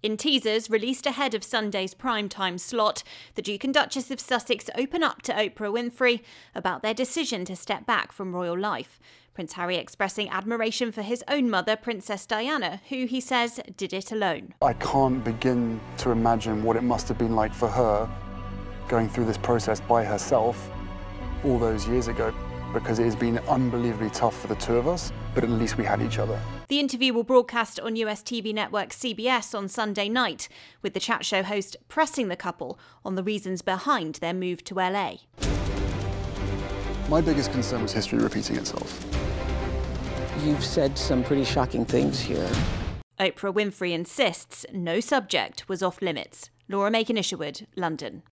In teasers released ahead of Sunday's primetime slot, the Duke and Duchess of Sussex open up to Oprah Winfrey about their decision to step back from royal life. Prince Harry expressing admiration for his own mother, Princess Diana, who he says did it alone. I can't begin to imagine what it must have been like for her going through this process by herself all those years ago, because it has been unbelievably tough for the two of us, but at least we had each other. The interview will broadcast on US TV network CBS on Sunday night, with the chat show host pressing the couple on the reasons behind their move to LA. My biggest concern was history repeating itself. You've said some pretty shocking things here. Oprah Winfrey insists no subject was off limits. Laura Macon-Isherwood, London.